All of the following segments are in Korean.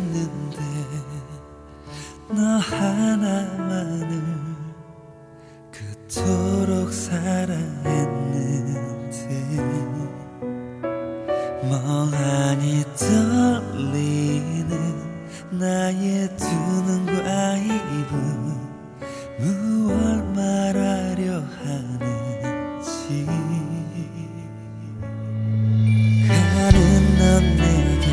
했는데 너 하나만을 그토록 사랑했는데 멍하니 떨리는 나의 두 눈과 입은 무얼 말하려 하는지 가는 넌 내게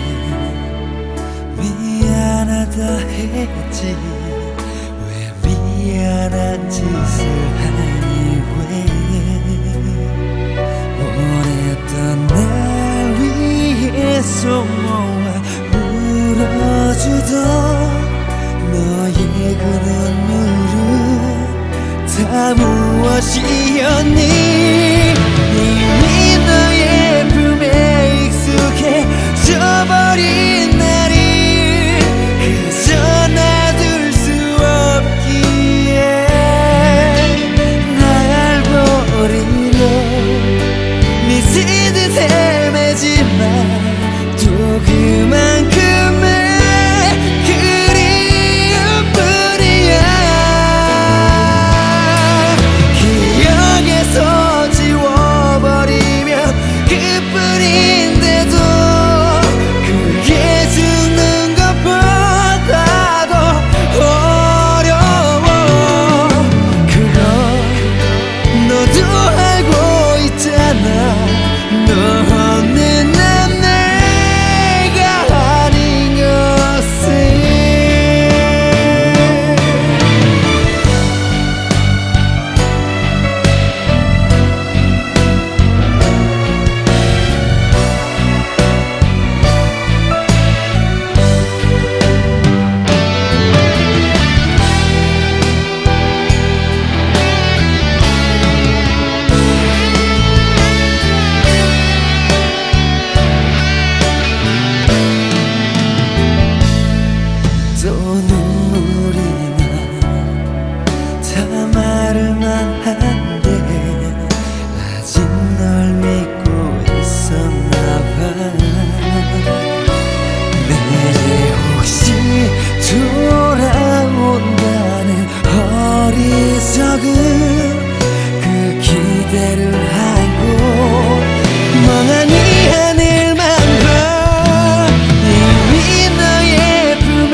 미안하다 했지 왜 미안한 짓을 하니 왜 오래던 날 위해서 모아 물어주던 너의 그 눈물은 다 무엇이었니 이미 너의 품에 익숙해져버린 나를 그저 놔둘 수 없기에 날 버리려 미치듯 헤매지만 또 그만큼의 그리움뿐이야 기억에서 지워버리면 그뿐인데도 그게 죽는 것보다도 어려워 그건 너도 알고 있잖아 너 없는 난 내가 아닌 것을 또 눈물이 나 다 마를만 한데 아직 널 믿고 있었나 봐 내게 혹시 돌아온다는 어리석은 그 기대를 하고 멍하니 하늘만 봐 이미 너의 품에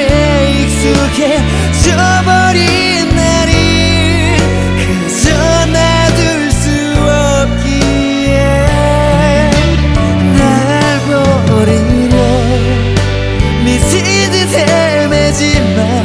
익숙해져버린 나를 그저 놔둘 수 없기에 날 버리려 미치듯 헤매지만